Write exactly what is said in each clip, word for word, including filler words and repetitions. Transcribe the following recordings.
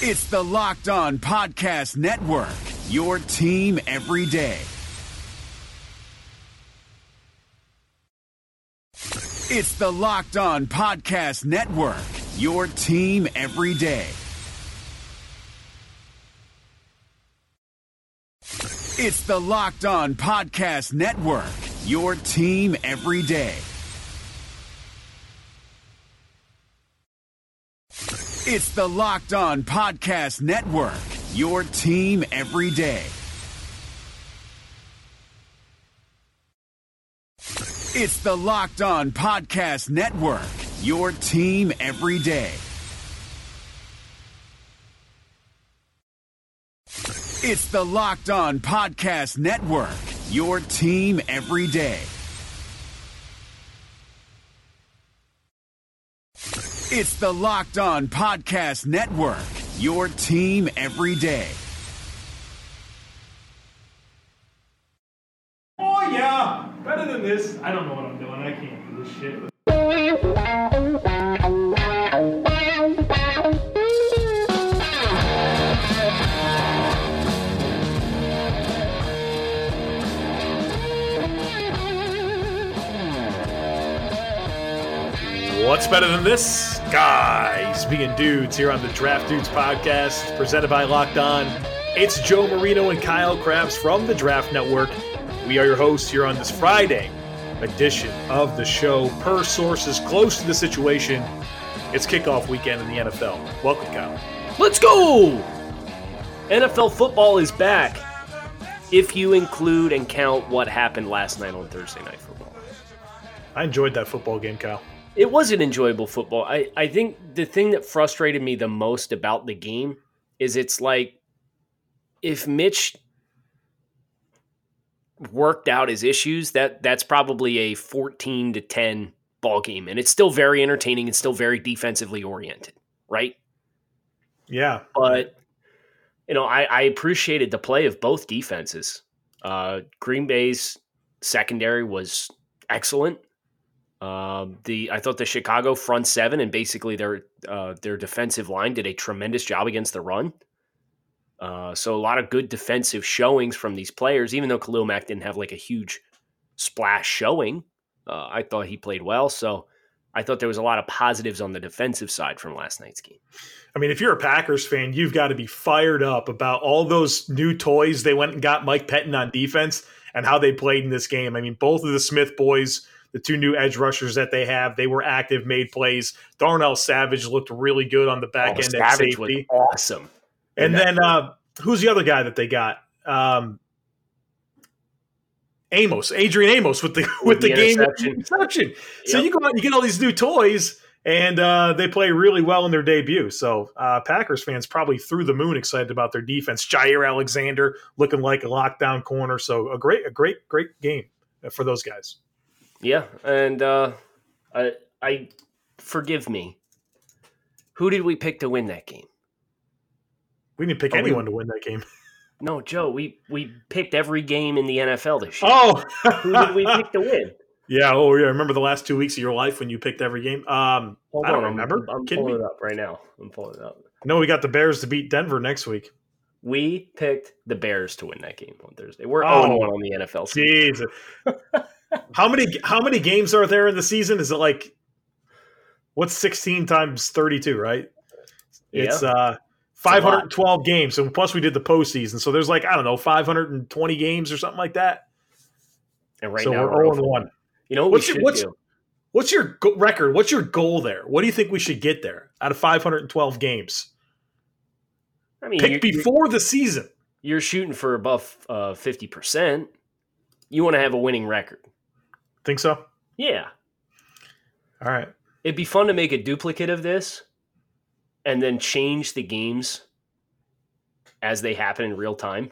It's the Locked On Podcast Network, your team every day. It's the Locked On Podcast Network, your team every day. It's the Locked On Podcast Network, your team every day. It's the Locked On Podcast Network, your team every day. It's the Locked On Podcast Network, your team every day. It's the Locked On Podcast Network, your team every day. It's the Locked On Podcast Network, your team every day. Oh yeah, better than this. I don't know what I'm doing. I can't do this shit. What's better than this? Guys being dudes here on the Draft Dudes podcast, presented by Locked On. It's Joe Marino and Kyle Krabs from the Draft Network. We are your hosts here on this Friday edition of the show. Per sources close to the situation, it's kickoff weekend in the N F L. Welcome, Kyle. Let's go! N F L football is back, if you include and count what happened last night on Thursday Night Football. I enjoyed that football game, Kyle. It was an enjoyable football. I, I think the thing that frustrated me the most about the game is it's like if Mitch worked out his issues, that that's probably a fourteen to ten ball game. And it's still very entertaining and still very defensively oriented, right? Yeah. But, you know, I, I appreciated the play of both defenses. Uh, Green Bay's secondary was excellent. Um, the I thought the Chicago front seven and basically their uh, their defensive line did a tremendous job against the run. Uh, so a lot of good defensive showings from these players, even though Khalil Mack didn't have like a huge splash showing. Uh, I thought he played well. So I thought there was a lot of positives on the defensive side from last night's game. I mean, if you're a Packers fan, you've got to be fired up about all those new toys they went and got Mike Pettin on defense and how they played in this game. I mean, both of the Smith boys, the two new edge rushers that they have, they were active, made plays. Darnell Savage looked really good on the back oh, end at Savage safety. Was awesome. And then uh, who's the other guy that they got? Um, Amos, Adrian Amos with the with, with the, the game interception. Yep. So you go out and you get all these new toys, and uh, they play really well in their debut. So uh, Packers fans probably through the moon excited about their defense. Jair Alexander looking like a lockdown corner. So a great, a great, great game for those guys. Yeah, and uh, I, I forgive me. Who did we pick to win that game? We didn't pick oh, anyone we, to win that game. No, Joe, we, we picked every game in the N F L this year. Oh! Who did we pick to win? Yeah, oh, yeah. Remember the last two weeks of your life when you picked every game? Um, Hold I don't on, remember. I'm, I'm pulling me? it up right now. I'm pulling it up. No, we got the Bears to beat Denver next week. We picked the Bears to win that game on Thursday. We're oh one on the N F L season. Jesus. How many how many games are there in the season? Is it like what's sixteen times thirty-two, right? It's yeah. uh five hundred twelve games. And plus we did the postseason. So there's like, I don't know, five hundred twenty games or something like that. And right so now we're oh and one. You know what what's we your, what's, do? What's your go- record? What's your goal there? What do you think we should get there out of five hundred twelve games? I mean, pick before the season. You're shooting for above uh, fifty percent. You want to have a winning record. Think so? Yeah. All right. It'd be fun to make a duplicate of this and then change the games as they happen in real time.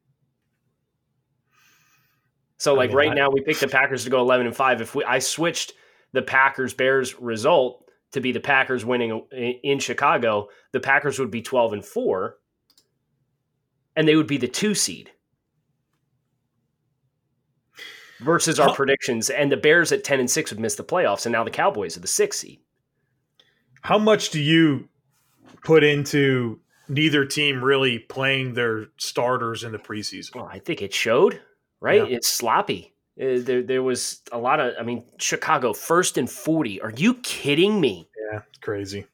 So, like I mean, right I... now, we picked the Packers to go eleven and five. If we, I switched the Packers Bears result to be the Packers winning in Chicago, the Packers would be twelve and four, and they would be the two seed. Versus our oh. predictions, and the Bears at ten and six would miss the playoffs, and now the Cowboys are the sixth seed. How much do you put into neither team really playing their starters in the preseason. Well, I think it showed, right? Yeah. It's sloppy. Uh, there, there was a lot of, I mean, Chicago first and forty. Are you kidding me? Yeah, it's crazy.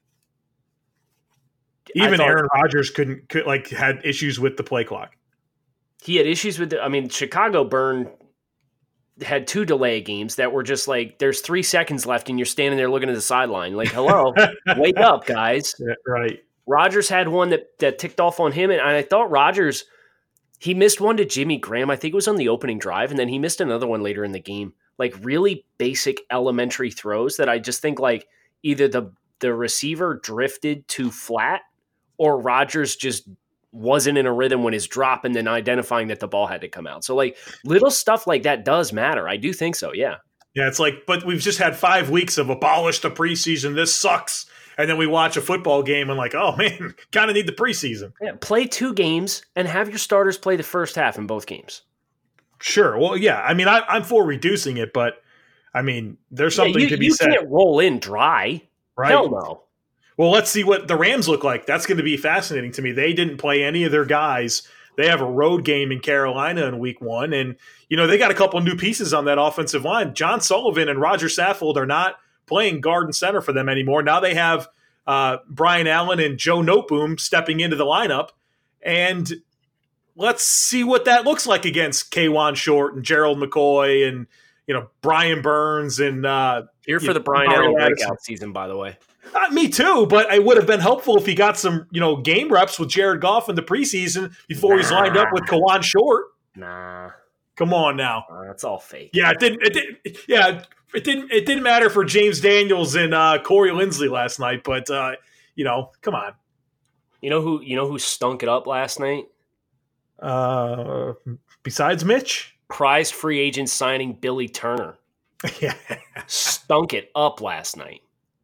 I Even thought- Aaron Rodgers couldn't could, like had issues with the play clock. He had issues with the, I mean, Chicago burned had two delay games that were just like, there's three seconds left and you're standing there looking at the sideline. Like, hello, wake up, guys. Yeah, right. Rodgers had one that, that ticked off on him. And I thought Rodgers, he missed one to Jimmy Graham. I think it was on the opening drive. And then he missed another one later in the game. Like really basic elementary throws that I just think like either the, the receiver drifted too flat or Rodgers just wasn't in a rhythm when his drop and then identifying that the ball had to come out. So like little stuff like that does matter. I do think so. Yeah. Yeah. It's like, but we've just had five weeks of abolish the preseason. This sucks. And then we watch a football game and like, oh man, kind of need the preseason. Yeah. Play two games and have your starters play the first half in both games. Sure. Well, yeah. I mean, I, I'm for reducing it, but I mean, there's something yeah, you, to be you said. You can't roll in dry. Right? Hell no. Well, let's see what the Rams look like. That's going to be fascinating to me. They didn't play any of their guys. They have a road game in Carolina in week one. And, you know, they got a couple new pieces on that offensive line. John Sullivan and Roger Saffold are not playing guard and center for them anymore. Now they have uh, Brian Allen and Joe Noteboom stepping into the lineup. And let's see what that looks like against K'Wan Short and Gerald McCoy and, you know, Brian Burns and uh, here for the Brian Allen breakout season, by the way. Uh, me too, but it would have been helpful if he got some, you know, game reps with Jared Goff in the preseason before nah. he's lined up with K'Wan Short. Nah, come on now, uh, that's all fake. Yeah, it didn't. It didn't. Yeah, it didn't. It didn't matter for James Daniels and uh, Corey Linsley last night, but uh, you know, come on. You know who? You know who stunk it up last night? Uh, besides Mitch, prize free agent signing Billy Turner. Yeah, stunk it up last night.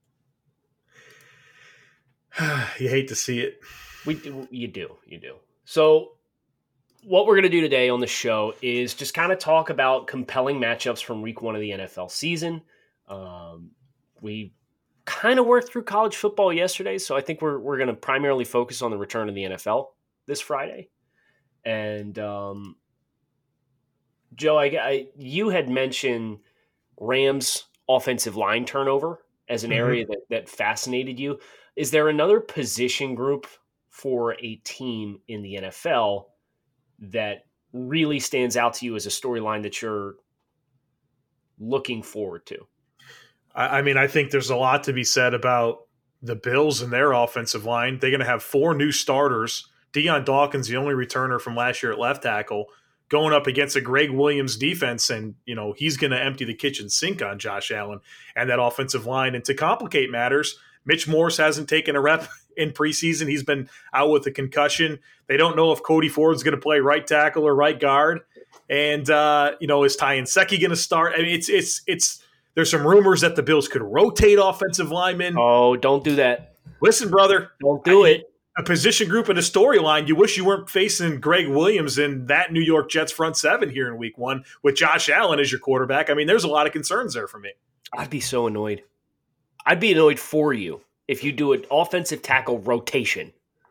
You hate to see it. We do, you do, you do. So what we're going to do today on the show is just kind of talk about compelling matchups from week one of the N F L season. Um, we kind of worked through college football yesterday, so I think we're we're going to primarily focus on the return of the N F L this Friday. And um, Joe, I, I you had mentioned Rams' offensive line turnover as an mm-hmm. area that, that fascinated you. Is there another position group for a team in the N F L that really stands out to you as a storyline that you're looking forward to? I mean, I think there's a lot to be said about the Bills and their offensive line. They're going to have four new starters. Deion Dawkins, the only returner from last year at left tackle, going up against a Greg Williams defense, and you know he's going to empty the kitchen sink on Josh Allen and that offensive line. And to complicate matters, Mitch Morse hasn't taken a rep in preseason. He's been out with a concussion. They don't know if Cody Ford's going to play right tackle or right guard. And, uh, you know, is Ty Nsekhe going to start? I mean, it's, it's, it's, there's some rumors that the Bills could rotate offensive linemen. Oh, don't do that. Listen, brother. Don't do I, it. A position group and a storyline. You wish you weren't facing Greg Williams in that New York Jets front seven here in week one with Josh Allen as your quarterback. I mean, there's a lot of concerns there for me. I'd be so annoyed. I'd be annoyed for you if you do an offensive tackle rotation.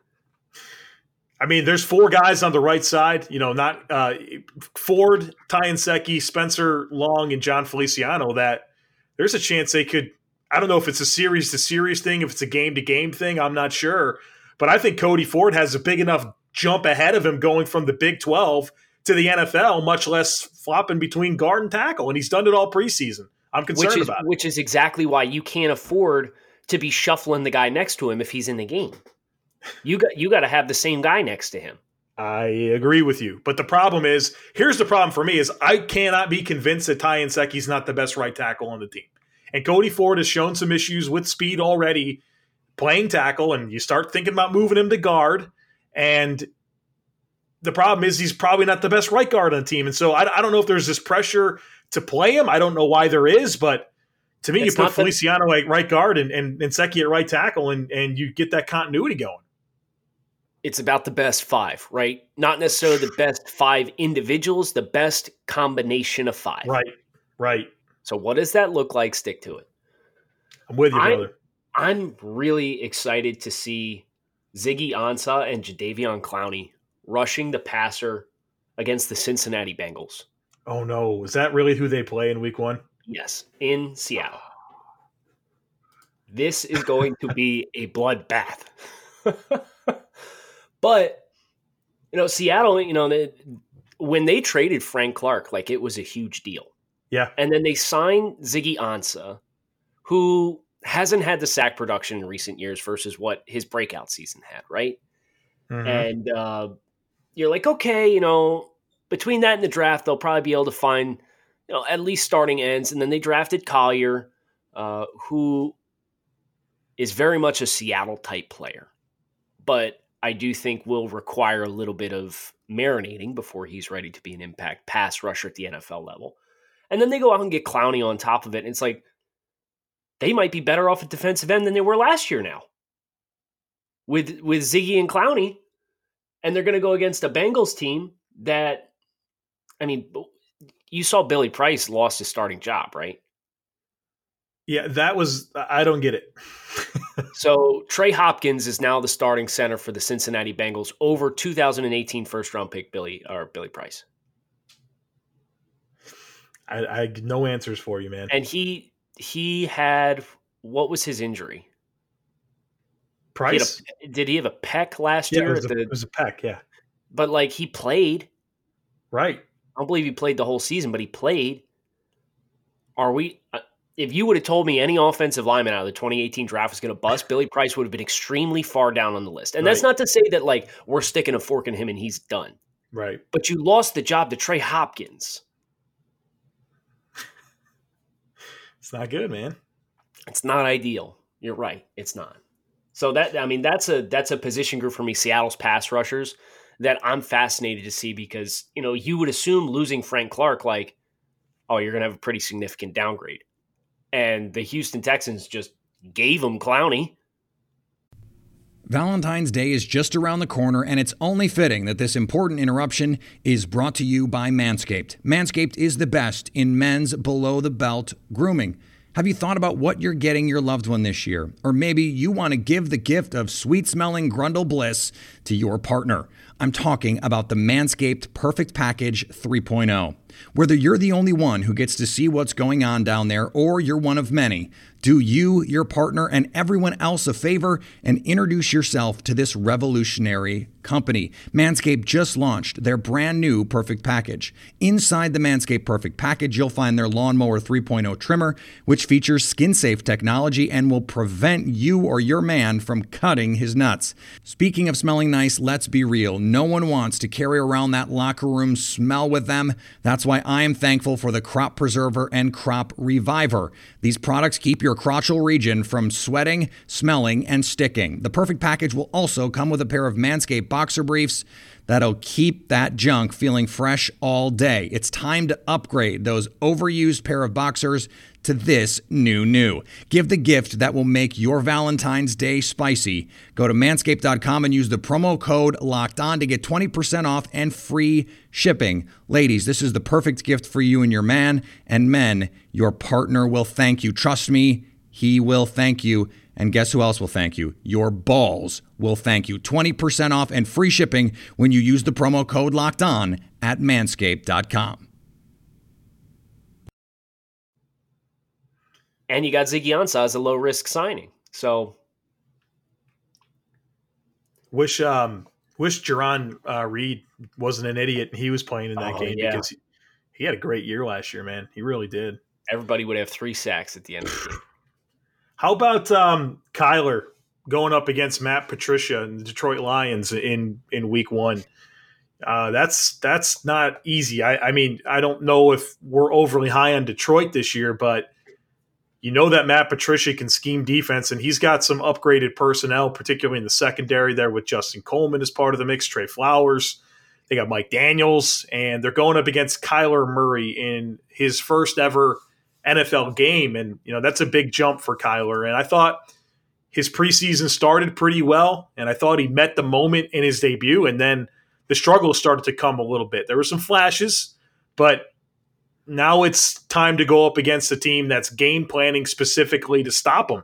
I mean, there's four guys on the right side, you know, not uh, Ford, Ty Nsekhe, Spencer Long, and John Feliciano, that there's a chance they could, I don't know if it's a series to series thing, if it's a game to game thing, I'm not sure. But I think Cody Ford has a big enough jump ahead of him going from the Big twelve to the N F L, much less flopping between guard and tackle. And he's done it all preseason. I'm concerned which is, about it. Which is exactly why you can't afford to be shuffling the guy next to him if he's in the game. You got you got to have the same guy next to him. I agree with you. But the problem is, here's the problem for me, is I cannot be convinced that Ty Nsekhe's not the best right tackle on the team. And Cody Ford has shown some issues with speed already playing tackle, and you start thinking about moving him to guard. And the problem is he's probably not the best right guard on the team. And so I, I don't know if there's this pressure to play him. I don't know why there is, but to me, it's you put Feliciano at right guard and, and, and Nsekhe at right tackle, and, and you get that continuity going. It's about the best five, right? Not necessarily the best five individuals, the best combination of five. Right, right. So what does that look like? Stick to it. I'm with you, brother. I'm, I'm really excited to see Ziggy Ansah and Jadeveon Clowney rushing the passer against the Cincinnati Bengals. Oh, no. Is that really who they play in week one? Yes, in Seattle. This is going to be a bloodbath. But, you know, Seattle, you know, they, when they traded Frank Clark, like, it was a huge deal. Yeah. And then they signed Ziggy Ansah, who hasn't had the sack production in recent years versus what his breakout season had, right? Mm-hmm. And uh, you're like, okay, you know, between that and the draft, they'll probably be able to find, you know, at least starting ends. And then they drafted Collier, uh, who is very much a Seattle type player, but I do think will require a little bit of marinating before he's ready to be an impact pass rusher at the N F L level. And then they go out and get Clowney on top of it. And it's like, they might be better off at defensive end than they were last year now with, with Ziggy and Clowney. And they're going to go against a Bengals team that, I mean, you saw Billy Price lost his starting job, right? Yeah, that was, I don't get it. So Trey Hopkins is now the starting center for the Cincinnati Bengals over two thousand eighteen first round pick Billy or Billy Price. I, I no answers for you, man. And he he had, what was his injury? Price? He a, did he have a pec last yeah, year? It was, a, the, it was a pec, yeah. But like he played. Right. I don't believe he played the whole season, but he played. Are we? Uh, if you would have told me any offensive lineman out of the twenty eighteen draft was going to bust, Billy Price would have been extremely far down on the list. And right. That's not to say that like we're sticking a fork in him and he's done. Right. But you lost the job to Trey Hopkins. It's not good, man. It's not ideal. You're right. It's not. So that, I mean, that's a that's a position group for me, Seattle's pass rushers, that I'm fascinated to see because, you know, you would assume losing Frank Clark, like, oh, you're going to have a pretty significant downgrade. And the Houston Texans just gave him Clowney. Valentine's Day is just around the corner, and it's only fitting that this important interruption is brought to you by Manscaped. Manscaped is the best in men's below-the-belt grooming. Have you thought about what you're getting your loved one this year? Or maybe you want to give the gift of sweet-smelling Grundle Bliss to your partner. I'm talking about the Manscaped Perfect Package three point oh. Whether you're the only one who gets to see what's going on down there or you're one of many, do you, your partner, and everyone else a favor and introduce yourself to this revolutionary company. Manscaped just launched their brand new Perfect Package. Inside the Manscaped Perfect Package, you'll find their Lawnmower three point oh trimmer, which features skin-safe technology and will prevent you or your man from cutting his nuts. Speaking of smelling nice, let's be real. No one wants to carry around that locker room smell with them. That's why I am thankful for the Crop Preserver and Crop Reviver. These products keep your crotchal region from sweating, smelling, and sticking. The Perfect Package will also come with a pair of Manscaped boxer briefs that'll keep that junk feeling fresh all day. It's time to upgrade those overused pair of boxers to this new new. Give the gift that will make your Valentine's Day spicy. Go to manscaped dot com and use the promo code Locked On to get twenty percent off and free shipping. Ladies, this is the perfect gift for you and your man. And men, your partner will thank you. Trust me, he will thank you. And guess who else will thank you? Your balls will thank you. twenty percent off and free shipping when you use the promo code Locked On at manscaped dot com. And you got Ziggy Ansah as a low-risk signing. So, wish um, wish Jerron uh, Reed wasn't an idiot and he was playing in that oh, game yeah. because he, he had a great year last year, man. He really did. Everybody would have three sacks at the end of the game. How about um, Kyler going up against Matt Patricia and the Detroit Lions in, in week one? Uh, that's that's not easy. I, I mean, I don't know if we're overly high on Detroit this year, but you know that Matt Patricia can scheme defense, and he's got some upgraded personnel, particularly in the secondary there with Justin Coleman as part of the mix, Trey Flowers. They got Mike Daniels, and they're going up against Kyler Murray in his first ever N F L game. And, you know, that's a big jump for Kyler. And I thought his preseason started pretty well, and I thought he met the moment in his debut, and then the struggles started to come a little bit. There were some flashes, but now it's time to go up against a team that's game planning specifically to stop him.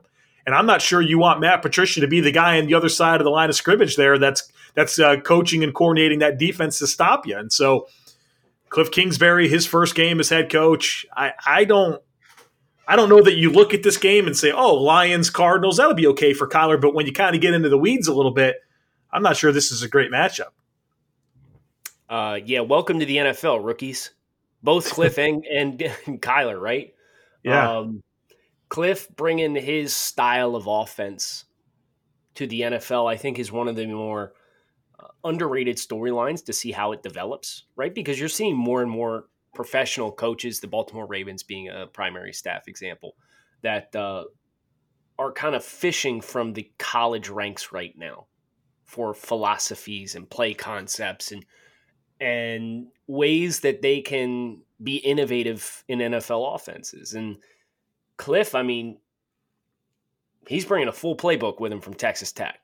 And I'm not sure you want Matt Patricia to be the guy on the other side of the line of scrimmage there that's that's uh, coaching and coordinating that defense to stop you. And so Cliff Kingsbury, his first game as head coach, I, I don't I don't know that you look at this game and say, oh, Lions, Cardinals, that'll be okay for Kyler. But when you kind of get into the weeds a little bit, I'm not sure this is a great matchup. Uh, yeah, welcome to the N F L, rookies. Both Cliff and, and, and Kyler, right? Yeah. Um, Cliff bringing his style of offense to the N F L, I think, is one of the more uh, underrated storylines to see how it develops, right? Because you're seeing more and more professional coaches, the Baltimore Ravens being a primary staff example, that uh, are kind of fishing from the college ranks right now for philosophies and play concepts and and ways that they can be innovative in N F L offenses. And Cliff, I mean, he's bringing a full playbook with him from Texas Tech.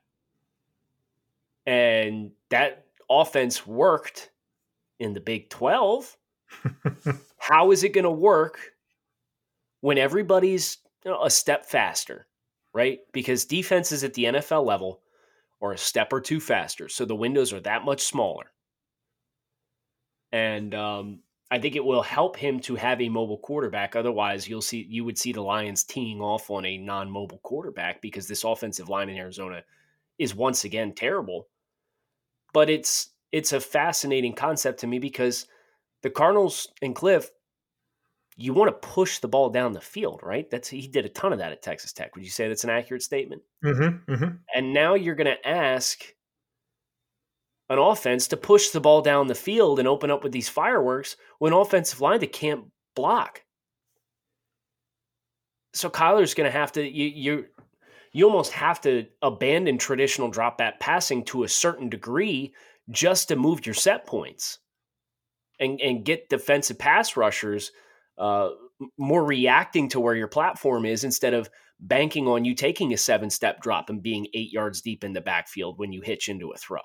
And that offense worked in the Big twelve. How is it going to work when everybody's, you know, a step faster, right? Because defenses at the N F L level are a step or two faster. So the windows are that much smaller. And um, I think it will help him to have a mobile quarterback. Otherwise, you'll see you would see the Lions teeing off on a non-mobile quarterback because this offensive line in Arizona is once again terrible. But it's it's a fascinating concept to me because the Cardinals and Cliff, you want to push the ball down the field, right? That's he did a ton of that at Texas Tech. Would you say that's an accurate statement? Mm-hmm, mm-hmm. And now you're going to ask an offense to push the ball down the field and open up with these fireworks when offensive line that can't block. So Kyler's going to have to you you you almost have to abandon traditional drop back passing to a certain degree just to move your set points. And, and get defensive pass rushers uh, more reacting to where your platform is instead of banking on you taking a seven-step drop and being eight yards deep in the backfield when you hitch into a throw.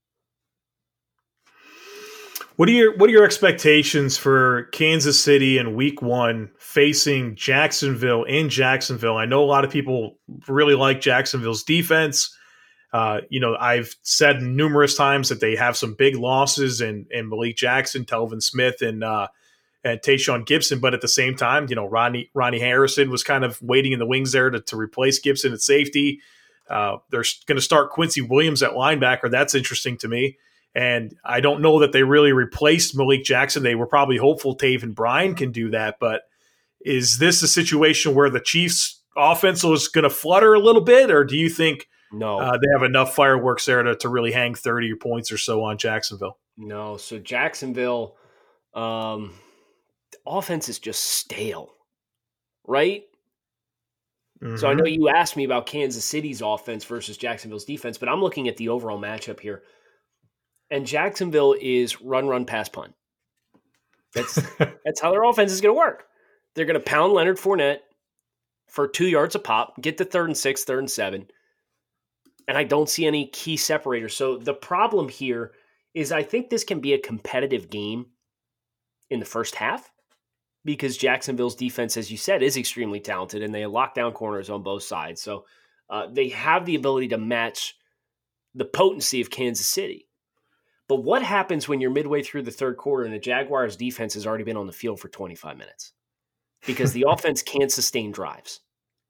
What are your what are your expectations for Kansas City in Week One facing Jacksonville in Jacksonville? I know a lot of people really like Jacksonville's defense. Uh, you know, I've said numerous times that they have some big losses in, in Malik Jackson, Telvin Smith, and uh, and Tayshaun Gibson. But at the same time, you know, Ronnie Ronnie Harrison was kind of waiting in the wings there to, to replace Gibson at safety. Uh, they're going to start Quincy Williams at linebacker. That's interesting to me. And I don't know that they really replaced Malik Jackson. They were probably hopeful Taven Bryan can do that. But is this a situation where the Chiefs' offense is going to flutter a little bit, or do you think – No, uh, they have enough fireworks there to, to really hang thirty points or so on Jacksonville? No. So Jacksonville, um, the offense is just stale, right? Mm-hmm. So I know you asked me about Kansas City's offense versus Jacksonville's defense, but I'm looking at the overall matchup here. And Jacksonville is run, run, pass, punt. That's that's how their offense is going to work. They're going to pound Leonard Fournette for two yards a pop, get to third and six, third and seven. And I don't see any key separators. So the problem here is I think this can be a competitive game in the first half because Jacksonville's defense, as you said, is extremely talented and they lock down corners on both sides. So uh, they have the ability to match the potency of Kansas City. But what happens when you're midway through the third quarter and the Jaguars' defense has already been on the field for twenty-five minutes? Because the offense can't sustain drives.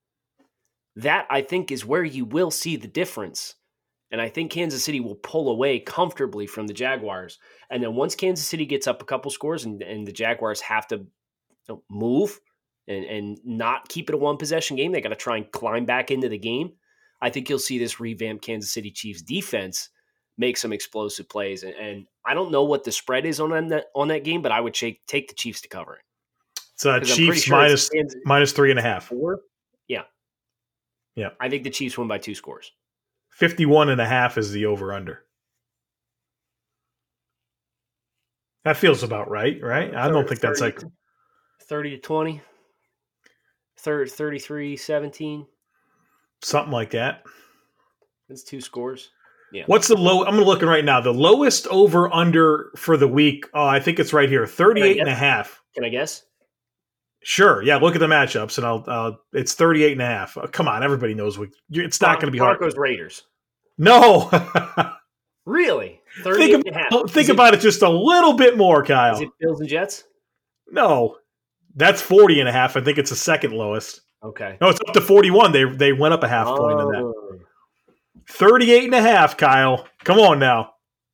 That, I think, is where you will see the difference. And I think Kansas City will pull away comfortably from the Jaguars. And then once Kansas City gets up a couple scores and, and the Jaguars have to, you know, move and, and not keep it a one-possession game, they got to try and climb back into the game. I think you'll see this revamped Kansas City Chiefs defense make some explosive plays. And, and I don't know what the spread is on that, on that game, but I would take, take the Chiefs to cover it. It's uh, Chiefs sure minus, it's minus three and a half. Four? Yeah. Yeah. I think the Chiefs win by two scores. fifty-one and a half is the over-under. That feels about right, right? I don't think that's like thirty to twenty, thirty-three seventeen. Something like that. That's two scores. Yeah. What's the low? I'm looking right now. The lowest over-under for the week, oh, I think it's right here, thirty-eight and a half. Can I guess? Sure. Yeah. Look at the matchups, and I'll. Uh, it's thirty-eight and a half. Uh, come on, everybody knows what. It's not going to be hard. Broncos Raiders. No. Really? Think, and a half. about, think it, about it just a little bit more, Kyle. Is it Bills and Jets? No. That's forty and a half. I think it's the second lowest. Okay. No, it's up to forty-one. They they went up a half oh. point in that. thirty-eight and a half, Kyle. Come on now.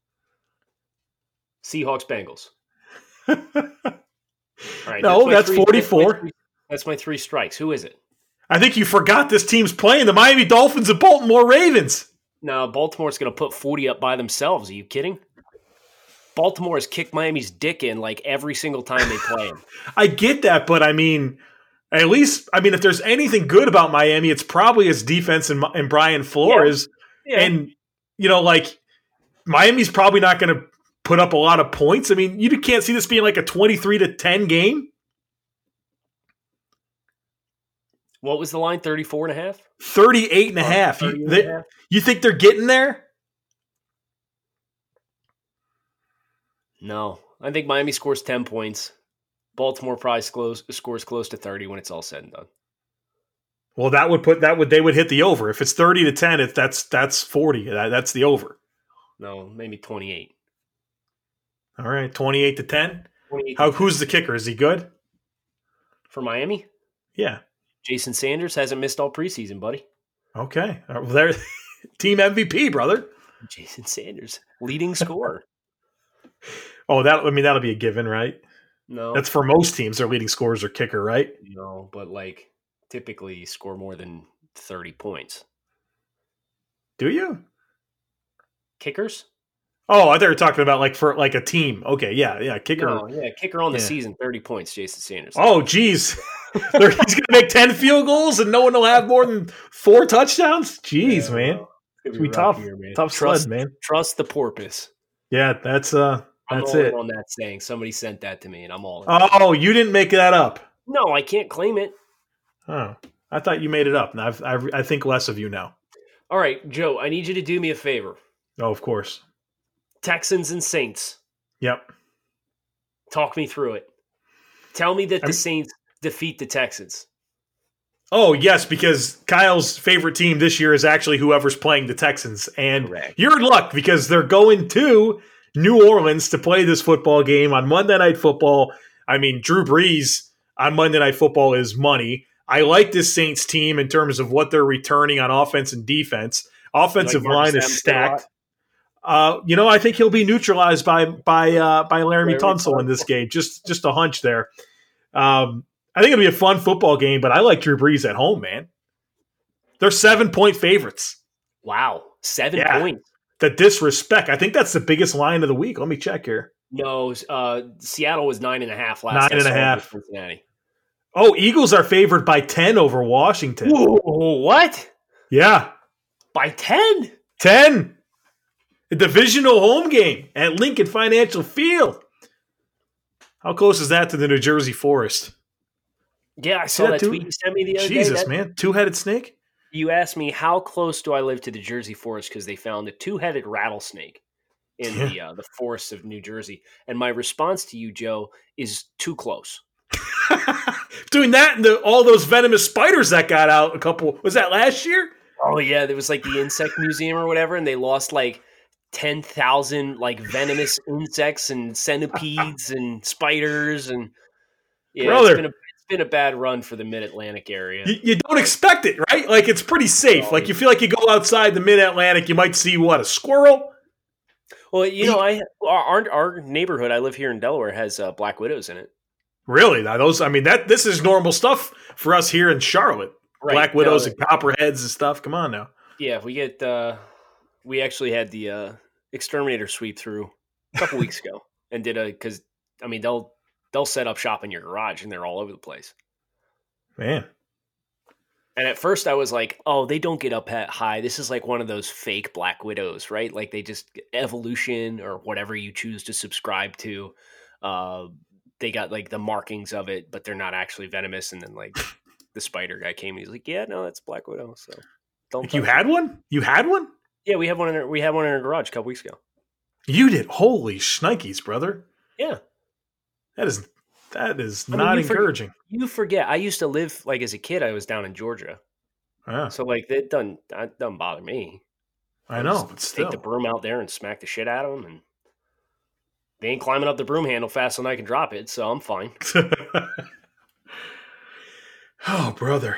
Seahawks Bengals. All right, no, that's, that's forty-four. That's my, three, that's my three strikes. Who is it? I think you forgot this team's playing the Miami Dolphins and Baltimore Ravens. No, Baltimore's going to put forty up by themselves. Are you kidding? Baltimore has kicked Miami's dick in like every single time they play him. I get that, but I mean, at least, I mean, if there's anything good about Miami, it's probably its defense and, and Brian Flores. Yeah. Yeah. And, you know, like, Miami's probably not going to put up a lot of points. I mean, you can't see this being like a twenty-three to ten game. What was the line? thirty-four and a half? thirty-eight and a half. You, they, half. You think they're getting there? No. I think Miami scores ten points. Baltimore probably scores, scores close to thirty when it's all said and done. Well, that would put that would they would hit the over. If it's thirty to ten, if that's that's forty. That, that's the over. No, maybe twenty-eight. All right, twenty-eight to ten. How who's the kicker? Is he good? For Miami? Yeah. Jason Sanders hasn't missed all preseason, buddy. Okay. Well, there team M V P, brother. Jason Sanders, leading scorer. Oh, that I mean that'll be a given, right? No. That's for most teams, their leading scorers are kicker, right? No, but like typically you score more than thirty points. Do you? Kickers? Oh, I thought you were talking about like for like a team. Okay, yeah, yeah, kicker. No, yeah, kicker on the yeah. season, thirty points, Jason Sanders. Oh, geez. He's going to make ten field goals and no one will have more than four touchdowns? Jeez, yeah, man. It's going to be tough. Here, man. Tough trust, sled, man. Trust the porpoise. Yeah, that's uh that's I'm all it. in on that saying. Somebody sent that to me and I'm all in. Oh, you didn't make that up. No, I can't claim it. Oh. I thought you made it up. Now I I think less of you now. All right, Joe, I need you to do me a favor. Oh, of course. Texans and Saints. Yep. Talk me through it. Tell me that I'm, the Saints defeat the Texans. Oh, yes, because Kyle's favorite team this year is actually whoever's playing the Texans. And Correct. You're in luck because they're going to New Orleans to play this football game on Monday Night Football. I mean, Drew Brees on Monday Night Football is money. I like this Saints team in terms of what they're returning on offense and defense. Offensive like line is stacked. Uh, you know, I think he'll be neutralized by by uh, by Laramie Laremy Tunsil Tunsil in this game. Just just a hunch there. Um, I think it'll be a fun football game, but I like Drew Brees at home, man. They're seven point favorites. Wow, seven yeah. points. The disrespect. I think that's the biggest line of the week. Let me check here. No, uh, Seattle was nine and a half last. Nine and a half. Cincinnati. Oh, Eagles are favored by ten over Washington. Ooh, what? Yeah, by ten. Ten. A divisional home game at Lincoln Financial Field. How close is that to the New Jersey Forest? Yeah, I saw that, that tweet you sent me the other Jesus, day. Jesus, man. Two-headed snake? You asked me, how close do I live to the Jersey Forest? Because they found a two-headed rattlesnake in yeah. the uh, the forests of New Jersey. And my response to you, Joe, is too close. Doing that and the, all those venomous spiders that got out a couple – was that last year? Oh, yeah. There was like the insect museum or whatever, and they lost like – ten thousand like venomous insects and centipedes and spiders and yeah, Brother, it's been, a, it's been a bad run for the Mid-Atlantic area. You, you don't expect it, right? Like it's pretty safe. Oh, like you feel like you go outside the Mid-Atlantic, you might see what, a squirrel? Well, you know, I our our neighborhood, I live here in Delaware, has uh, black widows in it. Really? Now those, I mean, that this is normal stuff for us here in Charlotte. Right. Black widows no, and copperheads and stuff. Come on now. Yeah, we get. Uh, we actually had the. Uh, exterminator sweep through a couple weeks ago and did a because I mean they'll they'll set up shop in your garage and they're all over the place, man. And at first I was like, oh, they don't get up at high. This is like one of those fake black widows, right? Like they just evolution or whatever you choose to subscribe to. Uh, they got like the markings of it, but they're not actually venomous. And then like the spider guy came and he's like, yeah, no, that's black widow. So don't. Like you had one? You had one? Yeah, we have one in our, we had one in our garage a couple weeks ago. You did? Holy shnikes, brother! Yeah, that is That is I mean, not you forget- encouraging. You forget. I used to live, like, as a kid, I was down in Georgia. Yeah, So, like, that doesn't, that doesn't bother me. I know, just but take still. the broom out there and smack the shit out of them, and they ain't climbing up the broom handle fast enough I can drop it, so I'm fine. Oh, brother.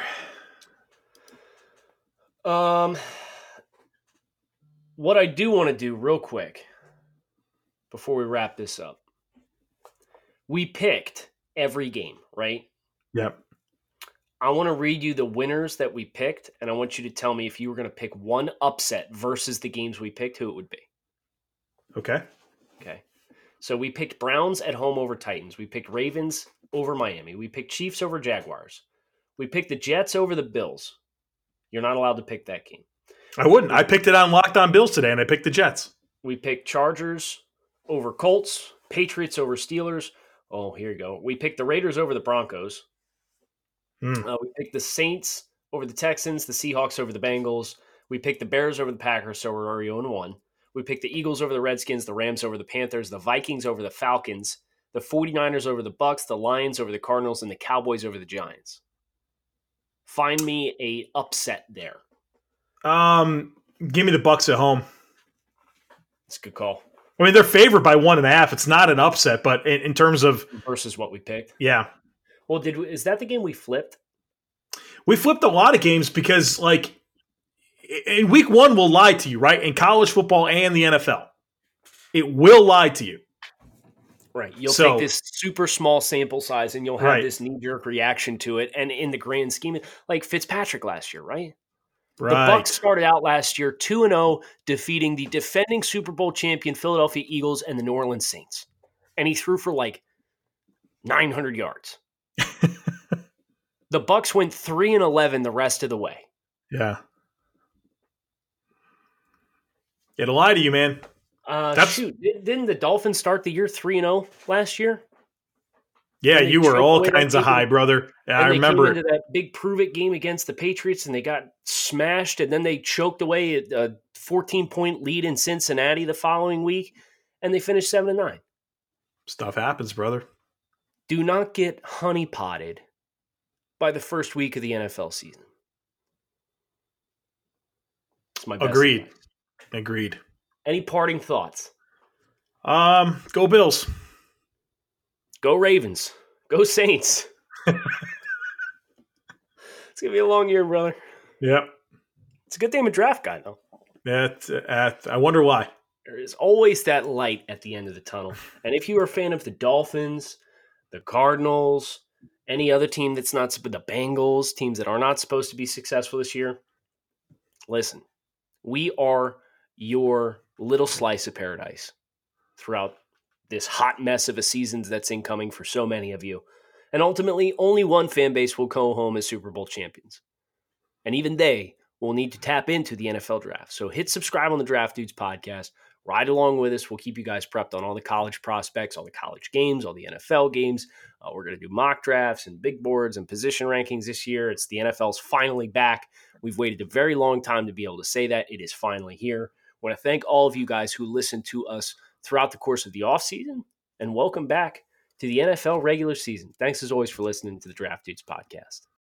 Um, what I do want to do real quick before we wrap this up, we picked every game, right? Yep. I want to read you the winners that we picked, and I want you to tell me if you were going to pick one upset versus the games we picked, who it would be. Okay. Okay. So we picked Browns at home over Titans. We picked Ravens over Miami. We picked Chiefs over Jaguars. We picked the Jets over the Bills. You're not allowed to pick that game. I wouldn't. I picked it on Locked On Bills today, and I picked the Jets. We picked Chargers over Colts, Patriots over Steelers. Oh, here you go. We picked the Raiders over the Broncos. Hmm. Uh, we picked the Saints over the Texans, the Seahawks over the Bengals. We picked the Bears over the Packers, so we're already oh and one. We picked the Eagles over the Redskins, the Rams over the Panthers, the Vikings over the Falcons, the 49ers over the Bucks, the Lions over the Cardinals, and the Cowboys over the Giants. Find me a upset there. Um, give me the Bucks at home. It's a good call. I mean, they're favored by one and a half. It's not an upset, but in, in terms of Versus what we picked. yeah, Well, did we, is that the game we flipped? we flipped a lot of games because, like, in week one, we'll lie to you, right? In college football and the N F L, it will lie to you. Right. You'll So- take this super small sample size and you'll have Right. this knee-jerk reaction to it. And in the grand scheme, like Fitzpatrick last year, right? Right. The Bucs started out last year two and oh, defeating the defending Super Bowl champion Philadelphia Eagles and the New Orleans Saints. And he threw for like nine hundred yards. The Bucs went three and eleven the rest of the way. Yeah. It'll lie to you, man. Uh, That's- shoot, di- didn't the Dolphins start the year three and oh last year? Yeah, And they you were choked all away that kinds of game. high, brother. Yeah, And I they remember came it. into that big prove-it game against the Patriots, and they got smashed, and then they choked away a fourteen-point lead in Cincinnati the following week, and they finished seven and nine. Stuff happens, brother. Do not get honeypotted by the first week of the N F L season. It's my best Agreed. advice. Agreed. Any parting thoughts? Um, go Bills. Go Ravens. Go Saints. It's going to be a long year, brother. Yep. It's a good thing I'm a draft guy, though. That, uh, I wonder why. There is always that light at the end of the tunnel. And if you are a fan of the Dolphins, the Cardinals, any other team that's not, the Bengals, teams that are not supposed to be successful this year, listen, we are your little slice of paradise throughout this hot mess of a season that's incoming for so many of you. And ultimately, only one fan base will go home as Super Bowl champions. And even they will need to tap into the N F L draft. So hit subscribe on the Draft Dudes podcast. Ride along with us. We'll keep you guys prepped on all the college prospects, all the college games, all the N F L games. Uh, we're going to do mock drafts and big boards and position rankings this year. It's the N F L's finally back. We've waited a very long time to be able to say that. It is finally here. I want to thank all of you guys who listened to us throughout the course of the offseason, and welcome back to the N F L regular season. Thanks as always for listening to the Draft Dudes podcast.